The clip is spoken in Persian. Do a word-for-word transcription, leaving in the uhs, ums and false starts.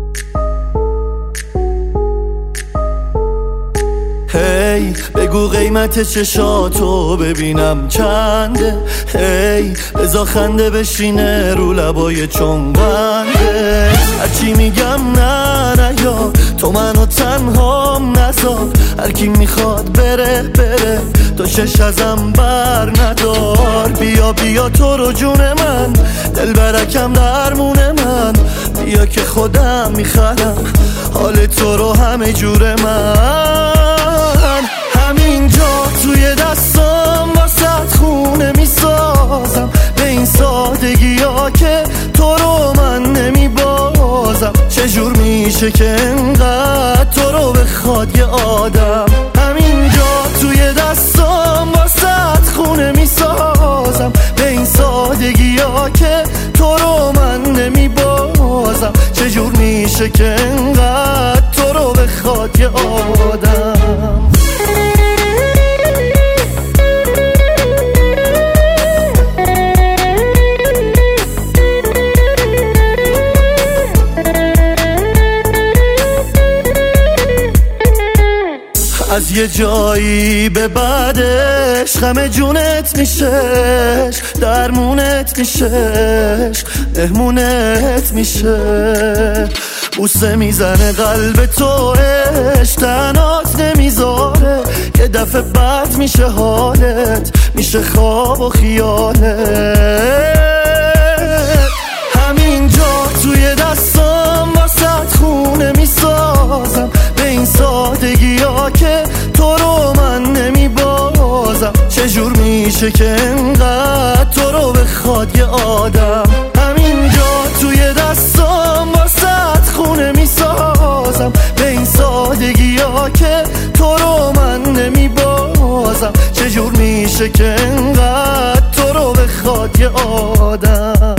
هی hey, بگو قیمت چشاتو ببینم چنده. هی hey, بزا خنده بشینه رو لبای چنبنده. هرچی میگم نه نه یا تو منو تنهام نذار. هر کی میخواد بره بره تو شش ازم بر ندار. بیا بیا تو رو جون من دل برکم درمون من. بیا که خودم میخرم حال تو رو همه جور من. همینجا توی دستام واسه خونه میسازم به این سادگی ها که تو رو من نمیبازم. چجور میشه که انقدر تو رو بخواد یه آدم. همینجا توی دستام واسه خونه میسازم به این سادگی ها که تو رو من نمیبازم. چجور میشه که انقدر تو رو بخواد یه آدم. از یه جایی به بعدش غم جونت میشش، درمونت میشش، مهمونت میشه. بوسه میزنه قلب تو عشق تنات نمیذاره. یه دفعه بد میشه حالت، میشه خواب و خیالت. همینجا توی دستام واسه خونه میسازم به این سادگی ها که تو رو من نمیبازم. چجور میشه که انقدر تو رو بخواد یه آدم. همینجا توی دستام واسه خونه میسازم به این سادگی ها که تو رو من نمیبازم. چجور میشه که انقدر تو رو بخواد یه آدم.